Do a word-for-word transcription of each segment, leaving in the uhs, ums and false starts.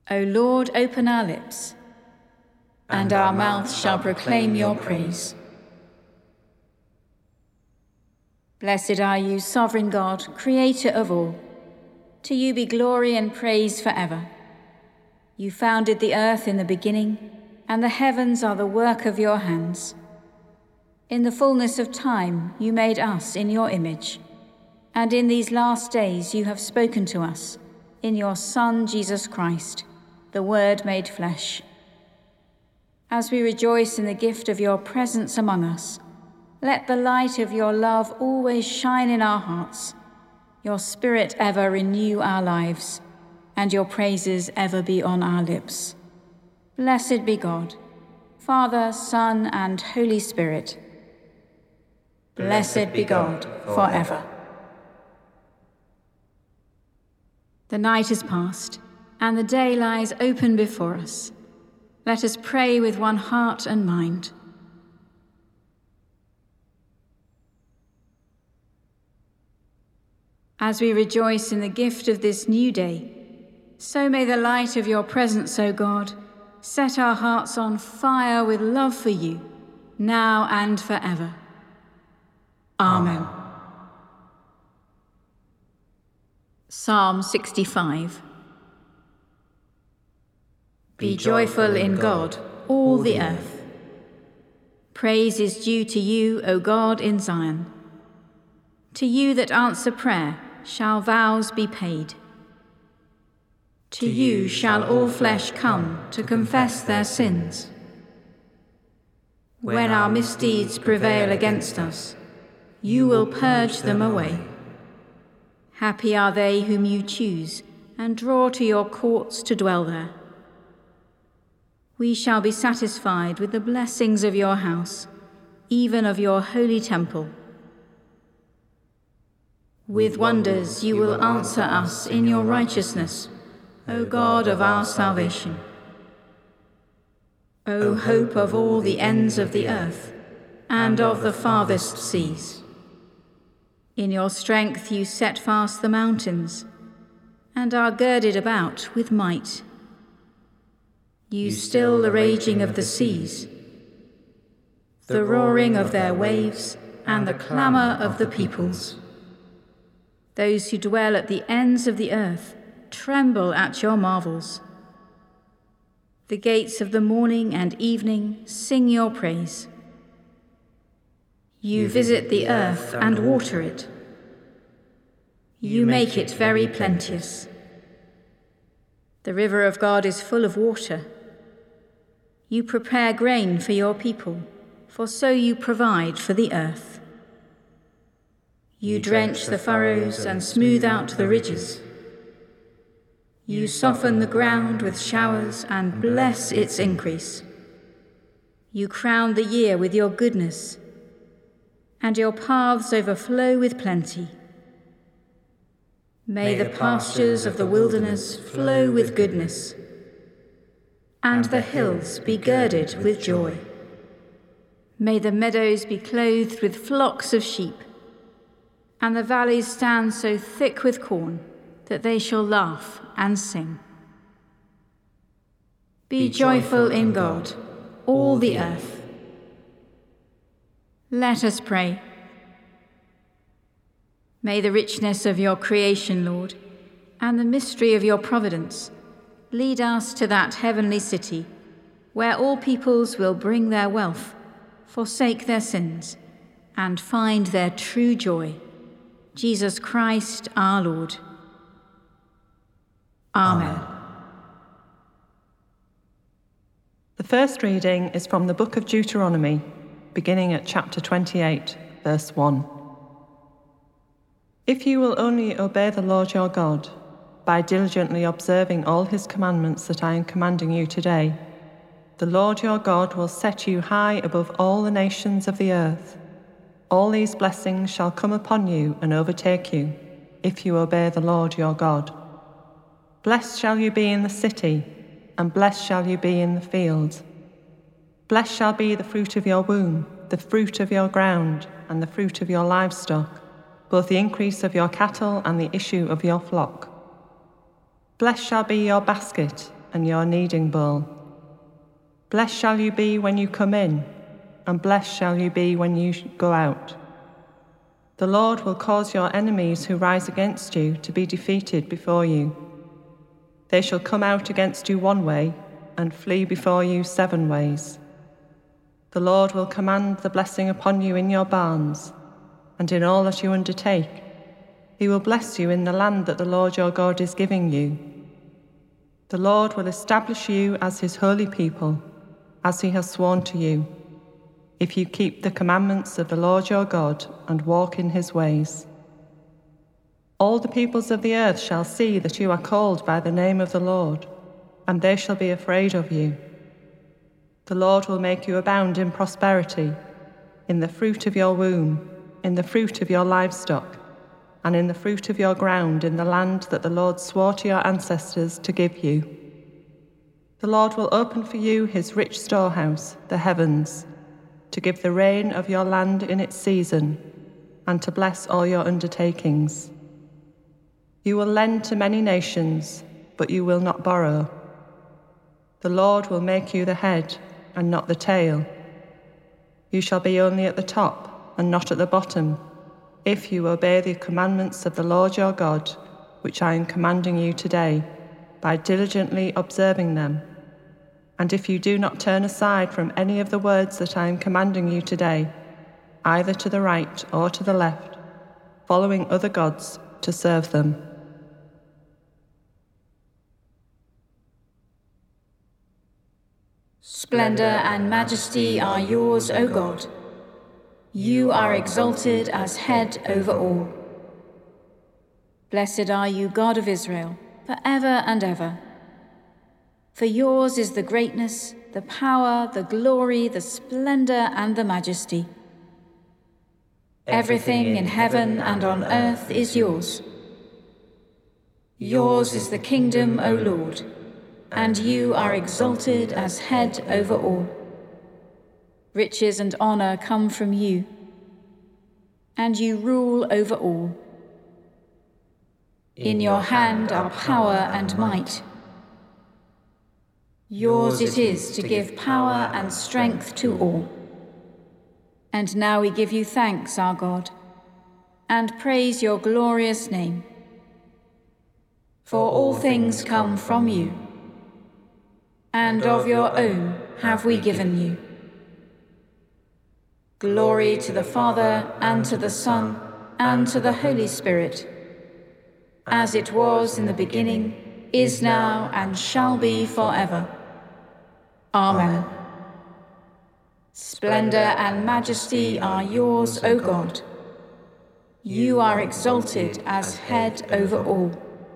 O Lord, open our lips, and our mouths shall proclaim your praise. Blessed are you, sovereign God, creator of all. To you be glory and praise forever. You founded the earth in the beginning, and the heavens are the work of your hands. In the fullness of time you made us in your image, and in these last days you have spoken to us in your Son, Jesus Christ, the Word made flesh. As we rejoice in the gift of your presence among us, let the light of your love always shine in our hearts, your Spirit ever renew our lives, and your praises ever be on our lips. Blessed be God, Father, Son, and Holy Spirit. Blessed be God forever. The night is past, and the day lies open before us. Let us pray with one heart and mind. As we rejoice in the gift of this new day, so may the light of your presence, O God, set our hearts on fire with love for you, now and forever. Amen. Amen. Psalm sixty-five. Be joyful in God, all the earth. Praise is due to you, O God, in Zion. To you that answer prayer shall vows be paid. To you shall all flesh come to confess their sins. When our misdeeds prevail against us, you will purge them away. Happy are they whom you choose and draw to your courts to dwell there. We shall be satisfied with the blessings of your house, even of your holy temple. With wonders you will answer us in your righteousness, O God of our salvation. O hope of all the ends of the earth, and of the farthest seas. In your strength you set fast the mountains, and are girded about with might. You still the raging of the seas, the roaring of their waves, and the clamour of the peoples. Those who dwell at the ends of the earth tremble at your marvels. The gates of the morning and evening sing your praise. You visit the earth and water it. You make it very plenteous. The river of God is full of water. You prepare grain for your people, for so you provide for the earth. You drench the furrows and smooth out the ridges. You soften the ground with showers and bless its increase. You crown the year with your goodness, and your paths overflow with plenty. May the pastures of the wilderness flow with goodness, and the hills be girded with joy. May the meadows be clothed with flocks of sheep, and the valleys stand so thick with corn that they shall laugh and sing. Be joyful in God, all the earth. Let us pray. May the richness of your creation, Lord, and the mystery of your providence lead us to that heavenly city where all peoples will bring their wealth, forsake their sins, and find their true joy. Jesus Christ our Lord. Amen. Amen. The first reading is from the book of Deuteronomy, beginning at chapter twenty-eight, verse one. If you will only obey the Lord your God, by diligently observing all his commandments that I am commanding you today, the Lord your God will set you high above all the nations of the earth. All these blessings shall come upon you and overtake you, if you obey the Lord your God. Blessed shall you be in the city, and blessed shall you be in the field. Blessed shall be the fruit of your womb, the fruit of your ground, and the fruit of your livestock, both the increase of your cattle and the issue of your flock. Blessed shall be your basket and your kneading bowl. Blessed shall you be when you come in, and blessed shall you be when you go out. The Lord will cause your enemies who rise against you to be defeated before you. They shall come out against you one way, and flee before you seven ways. The Lord will command the blessing upon you in your barns, and in all that you undertake. He will bless you in the land that the Lord your God is giving you. The Lord will establish you as his holy people, as he has sworn to you, if you keep the commandments of the Lord your God and walk in his ways. All the peoples of the earth shall see that you are called by the name of the Lord, and they shall be afraid of you. The Lord will make you abound in prosperity, in the fruit of your womb, in the fruit of your livestock, and in the fruit of your ground in the land that the Lord swore to your ancestors to give you. The Lord will open for you his rich storehouse, the heavens, to give the rain of your land in its season, and to bless all your undertakings. You will lend to many nations, but you will not borrow. The Lord will make you the head and not the tail. You shall be only at the top and not at the bottom, if you obey the commandments of the Lord your God, which I am commanding you today, by diligently observing them. And if you do not turn aside from any of the words that I am commanding you today, either to the right or to the left, following other gods to serve them. Splendor and majesty are yours, O God. You are exalted as head over all. Blessed are you, God of Israel, forever and ever. For yours is the greatness, the power, the glory, the splendor, and the majesty. Everything in heaven and on earth is yours. Yours is the kingdom, O Lord, and you are exalted as head over all. Riches and honor come from you, and you rule over all. In your hand are power and might. Yours it is to give power and strength to all. And now we give you thanks, our God, and praise your glorious name. For all things come from you, and of your own have we given you. Glory to the Father, and to the Son, and to the Holy Spirit, as it was in the beginning, is now, and shall be forever. Amen. Splendor and majesty are yours, O God. You are exalted as head over all.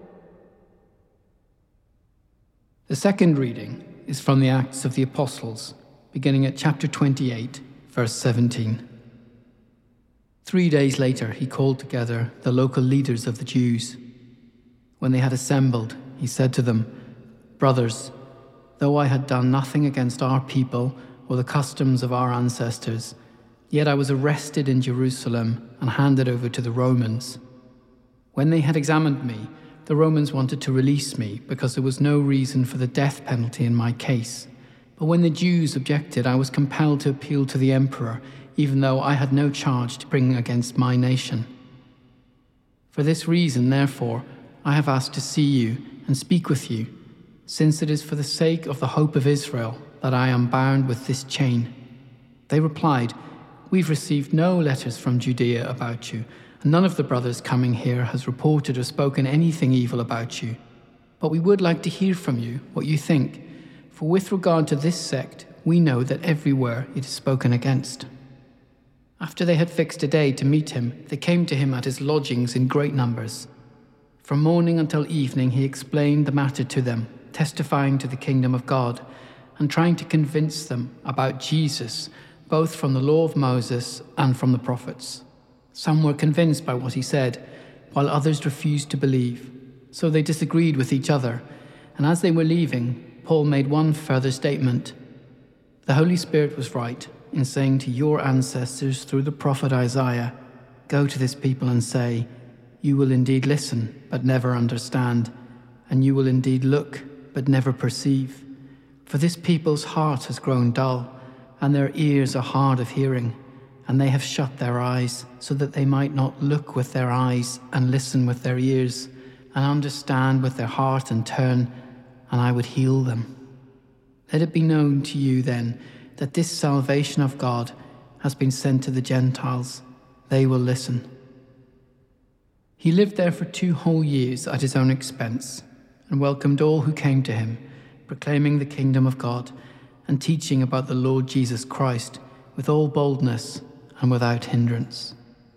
The second reading is from the Acts of the Apostles, beginning at chapter twenty-eight, verse seventeen. Three days later, he called together the local leaders of the Jews. When they had assembled, he said to them, "Brothers, though I had done nothing against our people or the customs of our ancestors, yet I was arrested in Jerusalem and handed over to the Romans. When they had examined me, the Romans wanted to release me because there was no reason for the death penalty in my case. But when the Jews objected, I was compelled to appeal to the emperor, even though I had no charge to bring against my nation. For this reason, therefore, I have asked to see you and speak with you, since it is for the sake of the hope of Israel that I am bound with this chain." They replied, "We've received no letters from Judea about you, and none of the brothers coming here has reported or spoken anything evil about you. But we would like to hear from you what you think, for with regard to this sect, we know that everywhere it is spoken against." After they had fixed a day to meet him, they came to him at his lodgings in great numbers. From morning until evening he explained the matter to them, testifying to the kingdom of God, and trying to convince them about Jesus, both from the law of Moses and from the prophets. Some were convinced by what he said, while others refused to believe. So they disagreed with each other, and as they were leaving, Paul made one further statement. "The Holy Spirit was right in saying to your ancestors through the prophet Isaiah, 'Go to this people and say, you will indeed listen, but never understand, and you will indeed look, but never perceive. For this people's heart has grown dull, and their ears are hard of hearing, and they have shut their eyes, so that they might not look with their eyes and listen with their ears, and understand with their heart and turn, and I would heal them. Let it be known to you then that this salvation of God has been sent to the Gentiles. They will listen. He lived there for two whole years at his own expense, and welcomed all who came to him, proclaiming the kingdom of God and teaching about the Lord Jesus Christ with all boldness and without hindrance.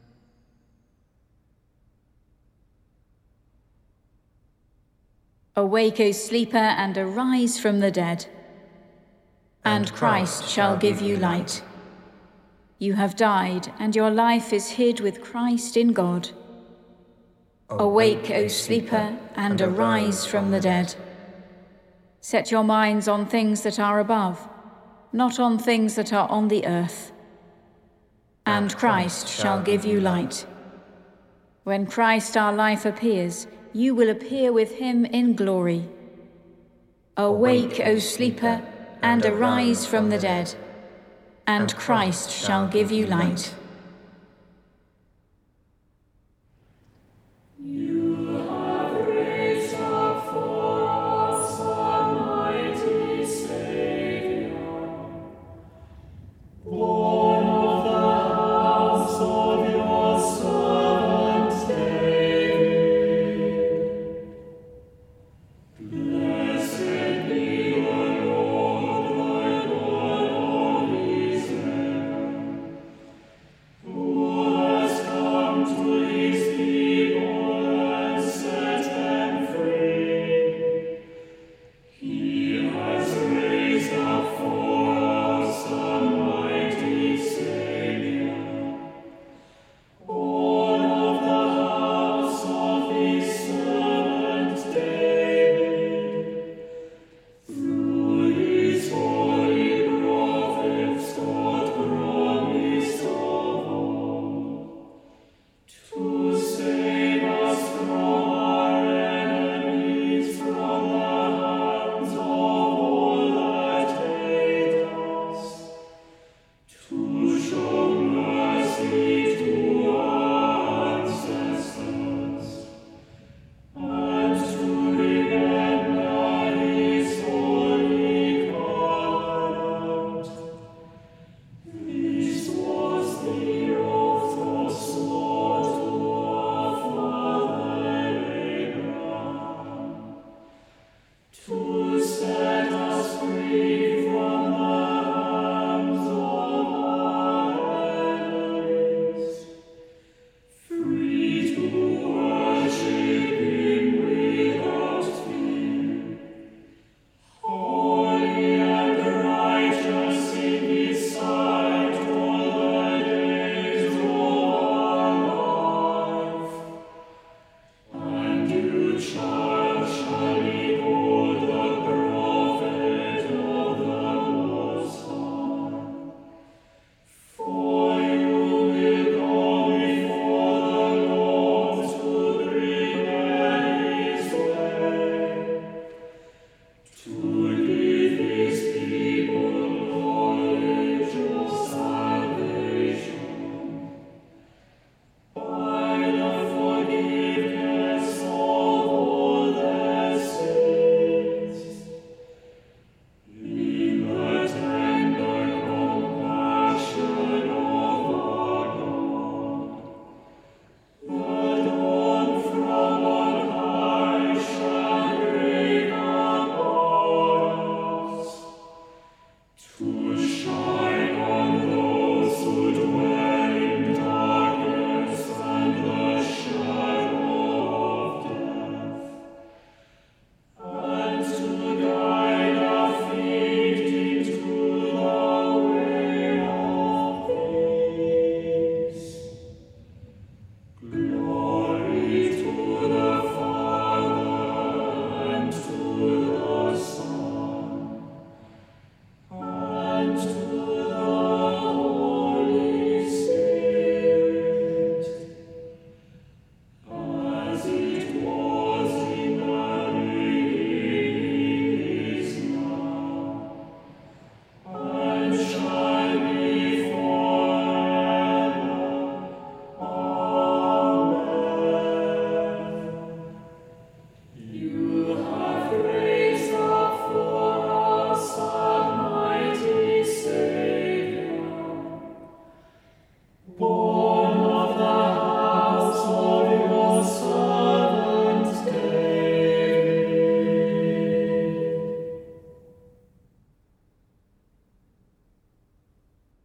Awake, O sleeper, and arise from the dead, and Christ shall give you light. You have died, and your life is hid with Christ in God. Awake, O sleeper, and arise from the dead. Set your minds on things that are above, not on things that are on the earth. And Christ shall give you light. When Christ our life appears, you will appear with him in glory. Awake, O sleeper, and arise from the dead, and Christ shall give you light.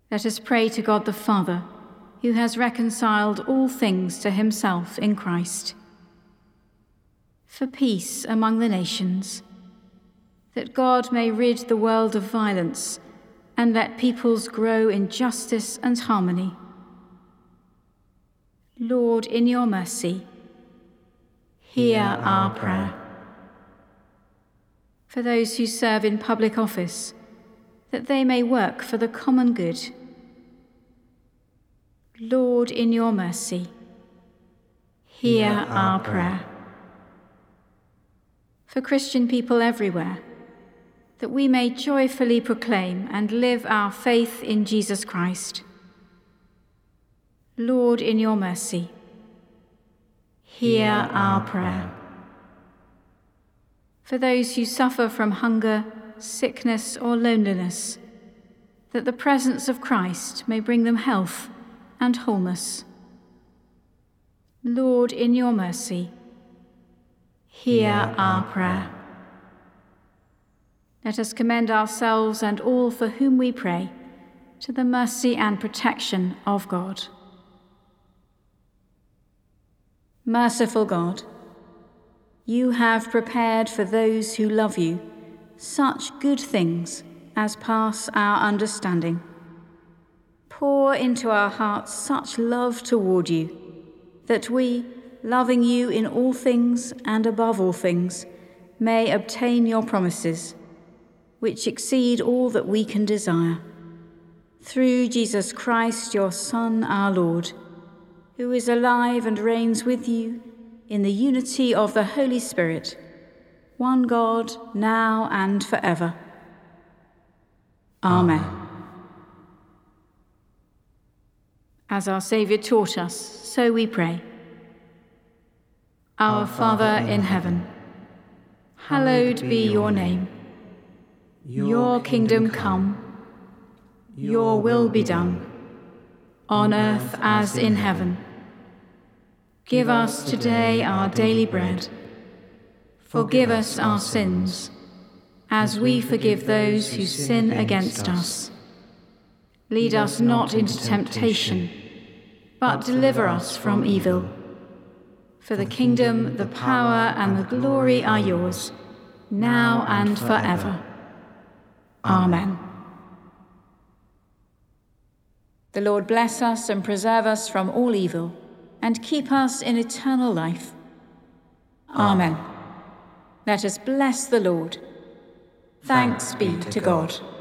Let us pray to God the Father, who has reconciled all things to himself in Christ. For peace among the nations, that God may rid the world of violence and let peoples grow in justice and harmony. Lord, in your mercy, hear our prayer. For those who serve in public office, that they may work for the common good. Lord, in your mercy, hear our prayer. For Christian people everywhere, that we may joyfully proclaim and live our faith in Jesus Christ. Lord, in your mercy, hear our prayer. For those who suffer from hunger, sickness, or loneliness, that the presence of Christ may bring them health and wholeness. Lord, in your mercy, hear our prayer. Let us commend ourselves and all for whom we pray to the mercy and protection of God. Merciful God, you have prepared for those who love you such good things as pass our understanding. Pour into our hearts such love toward you, that we, loving you in all things and above all things, may obtain your promises, which exceed all that we can desire. Through Jesus Christ, your Son, our Lord, who is alive and reigns with you in the unity of the Holy Spirit, one God, now and forever. Amen. Amen. As our Saviour taught us, so we pray. Our Father in heaven, hallowed be your name. Your kingdom come, your will be done, on earth as in heaven. Give us today our daily bread. Forgive us our sins, as we forgive those who sin against us. Lead us not into temptation, but deliver us from evil. For the kingdom, the power, and the glory are yours, now and forever. Amen. The Lord bless us and preserve us from all evil, and keep us in eternal life. Amen. Let us bless the Lord. Thanks be to God.